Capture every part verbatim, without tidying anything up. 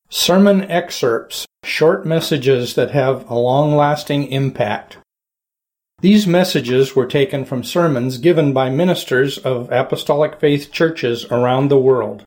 Sermon excerpts, short messages that have a long-lasting impact. These messages were taken from sermons given by ministers of Apostolic Faith churches around the world.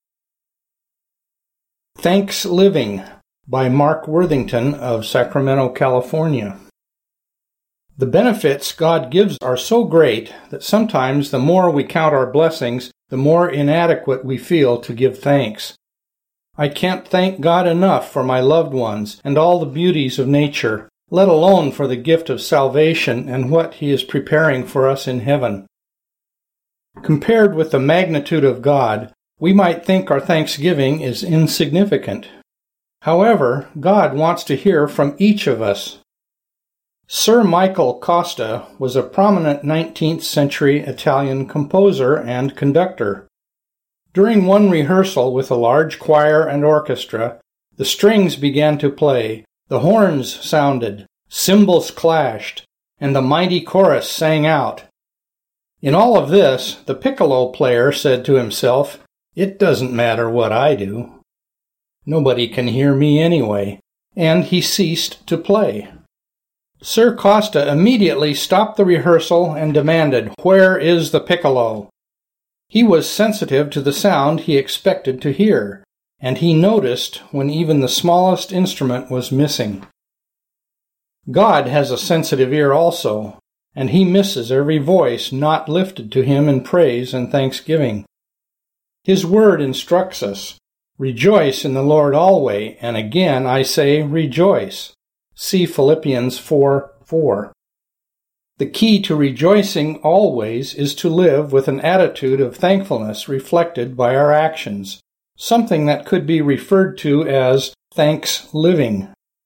Thanks Living by Mark Worthington of Sacramento, California. The benefits God gives are so great that sometimes the more we count our blessings, the more inadequate we feel to give thanks. I can't thank God enough for my loved ones and all the beauties of nature, let alone for the gift of salvation and what He is preparing for us in heaven. Compared with the magnitude of God, we might think our thanksgiving is insignificant. However, God wants to hear from each of us. Sir Michael Costa was a prominent nineteenth century Italian composer and conductor. During one rehearsal with a large choir and orchestra, the strings began to play, the horns sounded, cymbals clashed, and the mighty chorus sang out. In all of this, the piccolo player said to himself, "It doesn't matter what I do. Nobody can hear me anyway," and he ceased to play. Sir Costa immediately stopped the rehearsal and demanded, "Where is the piccolo?" He was sensitive to the sound he expected to hear, and he noticed when even the smallest instrument was missing. God has a sensitive ear also, and He misses every voice not lifted to Him in praise and thanksgiving. His Word instructs us, "Rejoice in the Lord always," and again I say, "Rejoice." See Philippians four four. The key to rejoicing always is to live with an attitude of thankfulness reflected by our actions, something that could be referred to as thanks living.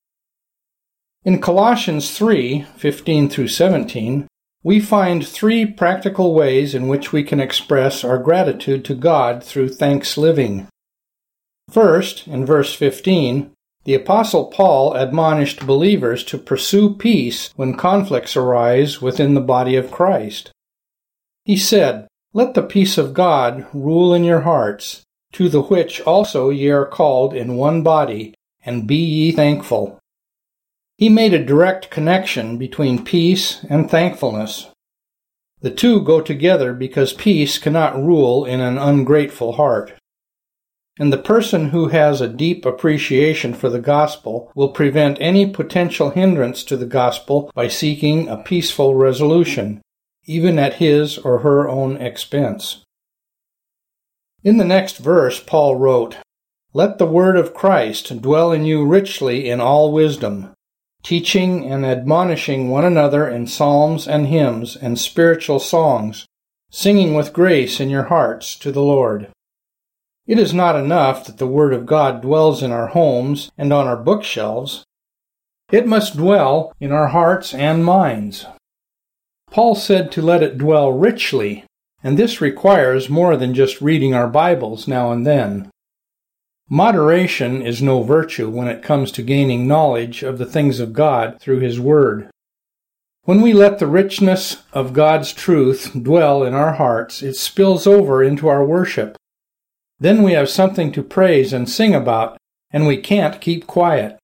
In Colossians three fifteen through seventeen, we find three practical ways in which we can express our gratitude to God through thanks living. First, in verse fifteen, the Apostle Paul admonished believers to pursue peace when conflicts arise within the body of Christ. He said, "Let the peace of God rule in your hearts, to the which also ye are called in one body, and be ye thankful." He made a direct connection between peace and thankfulness. The two go together because peace cannot rule in an ungrateful heart. And the person who has a deep appreciation for the gospel will prevent any potential hindrance to the gospel by seeking a peaceful resolution, even at his or her own expense. In the next verse, Paul wrote, "Let the word of Christ dwell in you richly in all wisdom, teaching and admonishing one another in psalms and hymns and spiritual songs, singing with grace in your hearts to the Lord." It is not enough that the Word of God dwells in our homes and on our bookshelves. It must dwell in our hearts and minds. Paul said to let it dwell richly, and this requires more than just reading our Bibles now and then. Moderation is no virtue when it comes to gaining knowledge of the things of God through His Word. When we let the richness of God's truth dwell in our hearts, it spills over into our worship. Then we have something to praise and sing about, and we can't keep quiet.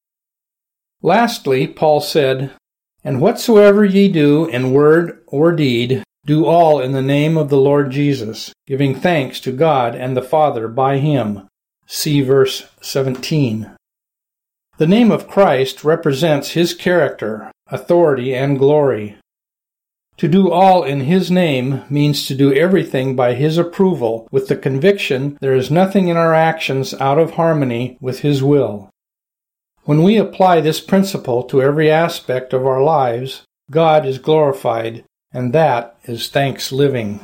Lastly, Paul said, "And whatsoever ye do in word or deed, do all in the name of the Lord Jesus, giving thanks to God and the Father by Him." See verse seventeen. The name of Christ represents His character, authority, and glory. To do all in His name means to do everything by His approval, with the conviction there is nothing in our actions out of harmony with His will. When we apply this principle to every aspect of our lives, God is glorified, and that is thanks living.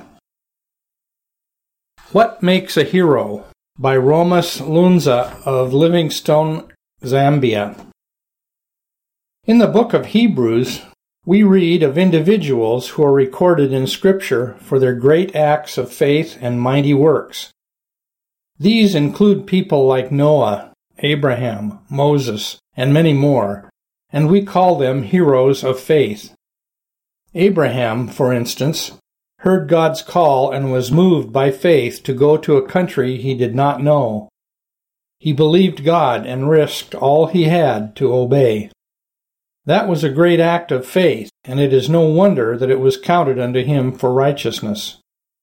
What Makes a Hero? By Romus Lunza of Livingstone, Zambia. In the book of Hebrews, we read of individuals who are recorded in Scripture for their great acts of faith and mighty works. These include people like Noah, Abraham, Moses, and many more, and we call them heroes of faith. Abraham, for instance, heard God's call and was moved by faith to go to a country he did not know. He believed God and risked all he had to obey. That was a great act of faith, and it is no wonder that it was counted unto him for righteousness.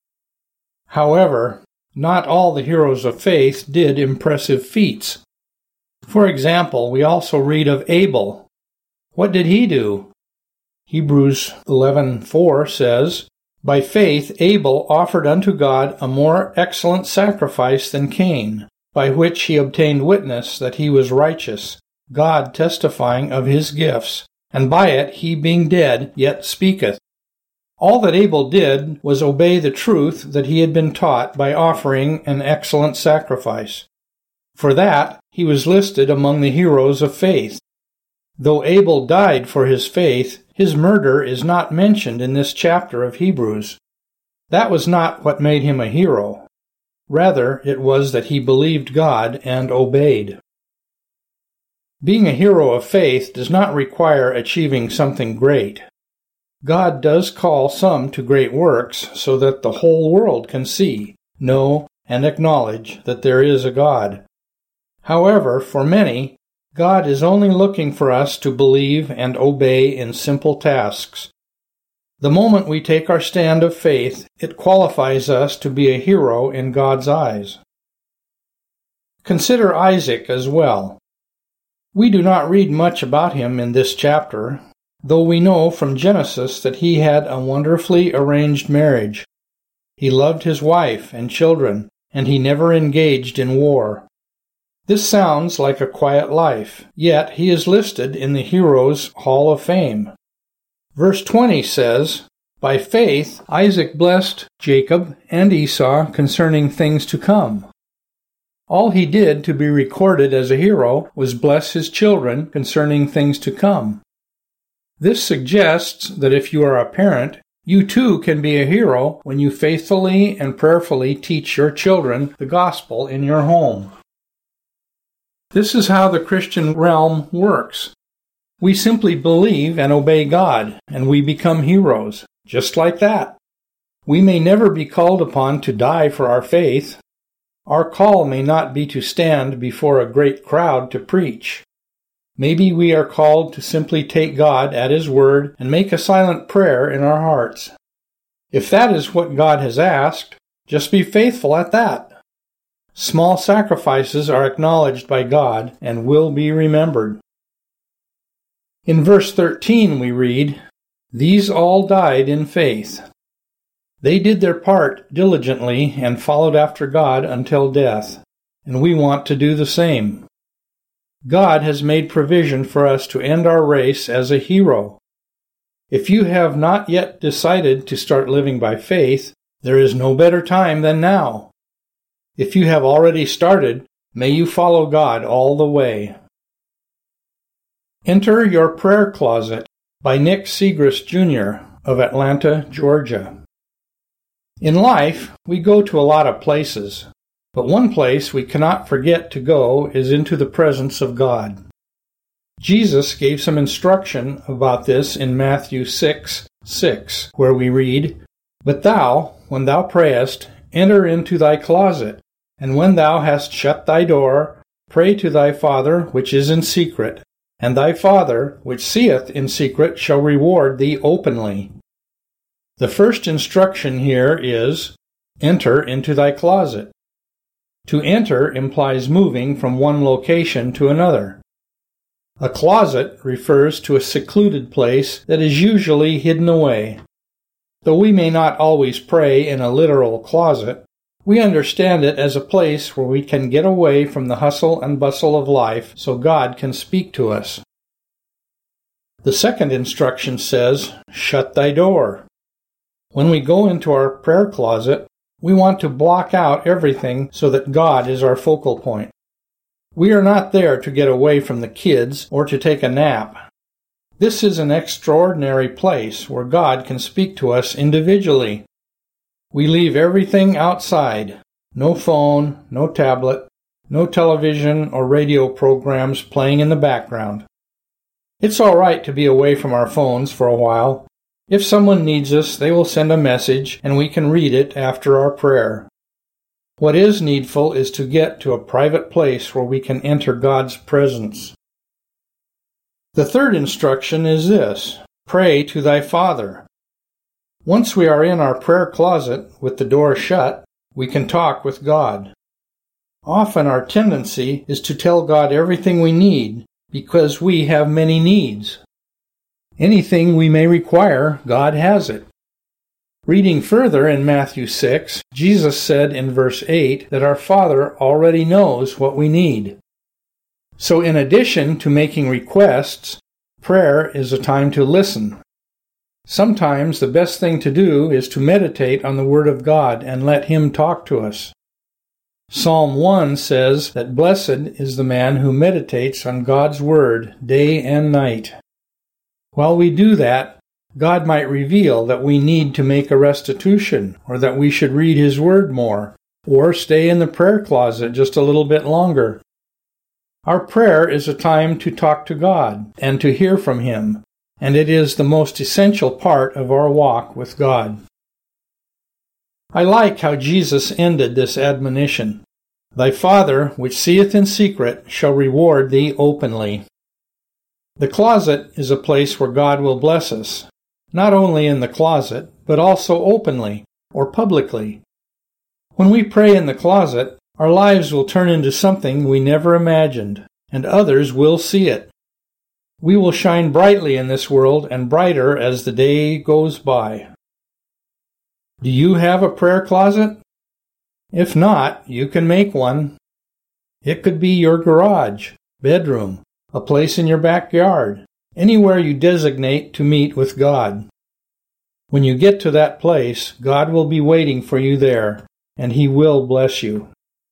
However, not all the heroes of faith did impressive feats. For example, we also read of Abel. What did he do? Hebrews eleven four says, "By faith Abel offered unto God a more excellent sacrifice than Cain, by which he obtained witness that he was righteous, God testifying of his gifts, and by it he being dead yet speaketh." All that Abel did was obey the truth that he had been taught by offering an excellent sacrifice. For that, he was listed among the heroes of faith. Though Abel died for his faith, his murder is not mentioned in this chapter of Hebrews. That was not what made him a hero. Rather, it was that he believed God and obeyed. Being a hero of faith does not require achieving something great. God does call some to great works so that the whole world can see, know, and acknowledge that there is a God. However, for many, God is only looking for us to believe and obey in simple tasks. The moment we take our stand of faith, it qualifies us to be a hero in God's eyes. Consider Isaac as well. We do not read much about him in this chapter, though we know from Genesis that he had a wonderfully arranged marriage. He loved his wife and children, and he never engaged in war. This sounds like a quiet life, yet he is listed in the Heroes' Hall of Fame. Verse twenty says, "By faith Isaac blessed Jacob and Esau concerning things to come." All he did to be recorded as a hero was bless his children concerning things to come. This suggests that if you are a parent, you too can be a hero when you faithfully and prayerfully teach your children the gospel in your home. This is how the Christian realm works. We simply believe and obey God, and we become heroes, just like that. We may never be called upon to die for our faith. Our call may not be to stand before a great crowd to preach. Maybe we are called to simply take God at His word and make a silent prayer in our hearts. If that is what God has asked, just be faithful at that. Small sacrifices are acknowledged by God and will be remembered. In verse thirteen we read, "These all died in faith." They did their part diligently and followed after God until death, and we want to do the same. God has made provision for us to end our race as a hero. If you have not yet decided to start living by faith, there is no better time than now. If you have already started, may you follow God all the way. Enter Your Prayer Closet by Nick Segrist, Junior of Atlanta, Georgia. In life, we go to a lot of places, but one place we cannot forget to go is into the presence of God. Jesus gave some instruction about this in Matthew six six, where we read, "But thou, when thou prayest, enter into thy closet, and when thou hast shut thy door, pray to thy Father which is in secret, and thy Father which seeth in secret shall reward thee openly." The first instruction here is, enter into thy closet. To enter implies moving from one location to another. A closet refers to a secluded place that is usually hidden away. Though we may not always pray in a literal closet, we understand it as a place where we can get away from the hustle and bustle of life so God can speak to us. The second instruction says, shut thy door. When we go into our prayer closet, we want to block out everything so that God is our focal point. We are not there to get away from the kids or to take a nap. This is an extraordinary place where God can speak to us individually. We leave everything outside. No phone, no tablet, no television or radio programs playing in the background. It's all right to be away from our phones for a while. If someone needs us, they will send a message and we can read it after our prayer. What is needful is to get to a private place where we can enter God's presence. The third instruction is this: pray to thy Father. Once we are in our prayer closet with the door shut, we can talk with God. Often our tendency is to tell God everything we need because we have many needs. Anything we may require, God has it. Reading further in Matthew six, Jesus said in verse eight that our Father already knows what we need. So in addition to making requests, prayer is a time to listen. Sometimes the best thing to do is to meditate on the Word of God and let Him talk to us. Psalm one says that blessed is the man who meditates on God's Word day and night. While we do that, God might reveal that we need to make a restitution, or that we should read His Word more, or stay in the prayer closet just a little bit longer. Our prayer is a time to talk to God and to hear from Him, and it is the most essential part of our walk with God. I like how Jesus ended this admonition: Thy Father, which seeth in secret, shall reward thee openly. The closet is a place where God will bless us, not only in the closet, but also openly or publicly. When we pray in the closet, our lives will turn into something we never imagined, and others will see it. We will shine brightly in this world, and brighter as the day goes by. Do you have a prayer closet? If not, you can make one. It could be your garage, bedroom, a place in your backyard, anywhere you designate to meet with God. When you get to that place, God will be waiting for you there, and He will bless you.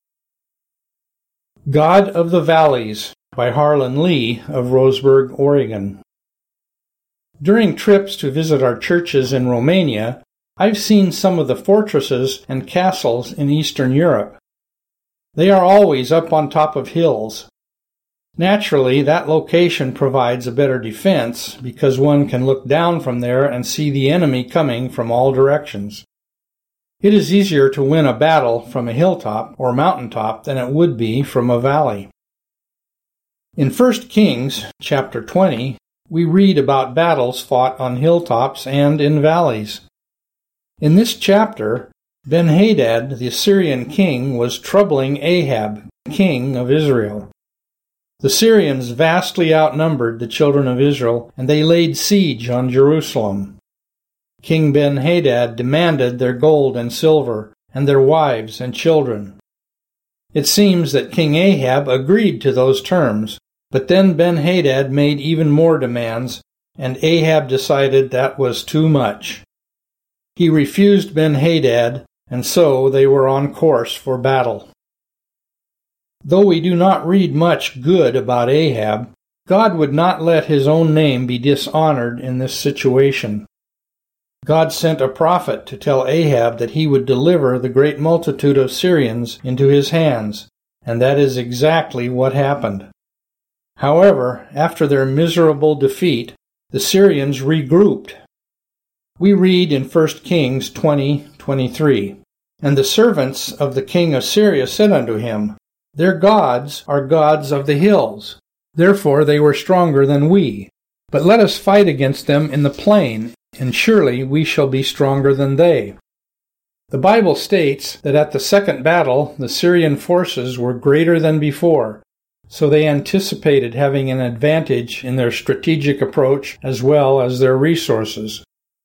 God of the Valleys by Harlan Lee of Roseburg, Oregon. During trips to visit our churches in Romania, I've seen some of the fortresses and castles in Eastern Europe. They are always up on top of hills. Naturally, that location provides a better defense because one can look down from there and see the enemy coming from all directions. It is easier to win a battle from a hilltop or mountaintop than it would be from a valley. In First Kings, chapter twenty, we read about battles fought on hilltops and in valleys. In this chapter, Ben-Hadad, the Assyrian king, was troubling Ahab, king of Israel. The Syrians vastly outnumbered the children of Israel, and they laid siege on Jerusalem. King Ben-Hadad demanded their gold and silver, and their wives and children. It seems that King Ahab agreed to those terms, but then Ben-Hadad made even more demands, and Ahab decided that was too much. He refused Ben-Hadad, and so they were on course for battle. Though we do not read much good about Ahab, God would not let His own name be dishonored in this situation. God sent a prophet to tell Ahab that he would deliver the great multitude of Syrians into his hands, and that is exactly what happened. However, after their miserable defeat, the Syrians regrouped. We read in First Kings twenty twenty-three, And the servants of the king of Syria said unto him, Their gods are gods of the hills, therefore they were stronger than we. But let us fight against them in the plain, and surely we shall be stronger than they. The Bible states that at the second battle the Syrian forces were greater than before, so they anticipated having an advantage in their strategic approach as well as their resources.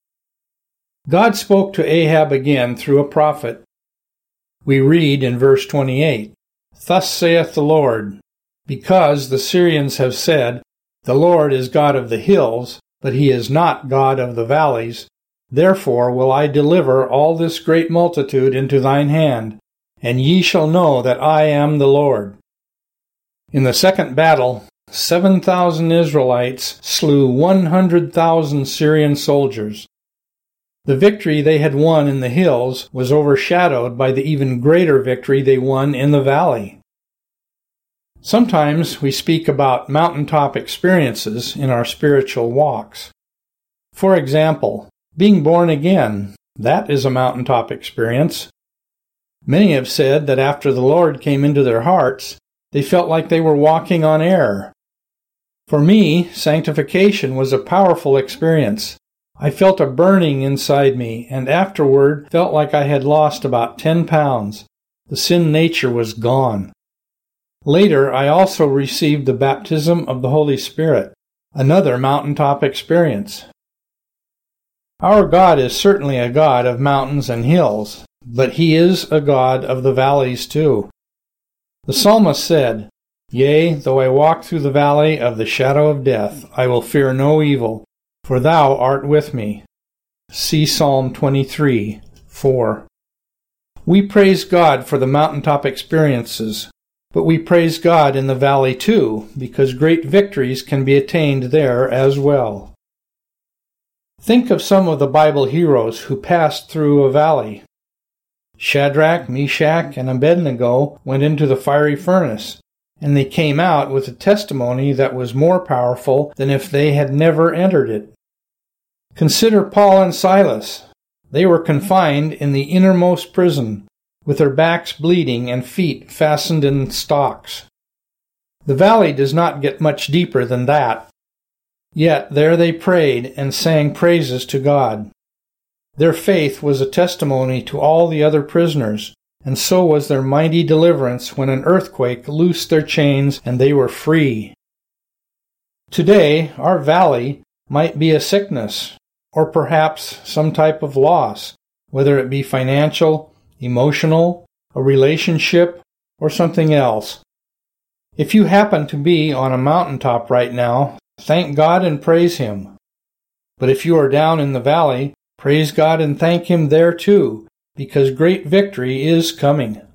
God spoke to Ahab again through a prophet. We read in verse twenty-eight, Thus saith the Lord, because the Syrians have said, The Lord is God of the hills, but He is not God of the valleys, therefore will I deliver all this great multitude into thine hand, and ye shall know that I am the Lord. In the second battle, seven thousand Israelites slew one hundred thousand Syrian soldiers. The victory they had won in the hills was overshadowed by the even greater victory they won in the valley. Sometimes we speak about mountaintop experiences in our spiritual walks. For example, being born again, that is a mountaintop experience. Many have said that after the Lord came into their hearts, they felt like they were walking on air. For me, sanctification was a powerful experience. I felt a burning inside me, and afterward felt like I had lost about ten pounds. The sin nature was gone. Later, I also received the baptism of the Holy Spirit, another mountaintop experience. Our God is certainly a God of mountains and hills, but He is a God of the valleys too. The psalmist said, "Yea, though I walk through the valley of the shadow of death, I will fear no evil, for Thou art with me." See Psalm twenty-three, four. We praise God for the mountaintop experiences, but we praise God in the valley too, because great victories can be attained there as well. Think of some of the Bible heroes who passed through a valley. Shadrach, Meshach, and Abednego went into the fiery furnace, and they came out with a testimony that was more powerful than if they had never entered it. Consider Paul and Silas. They were confined in the innermost prison, with their backs bleeding and feet fastened in stocks. The valley does not get much deeper than that. Yet there they prayed and sang praises to God. Their faith was a testimony to all the other prisoners, and so was their mighty deliverance when an earthquake loosed their chains and they were free. Today, our valley might be a sickness, or perhaps some type of loss, whether it be financial, emotional, a relationship, or something else. If you happen to be on a mountaintop right now, thank God and praise Him. But if you are down in the valley, praise God and thank Him there too, because great victory is coming.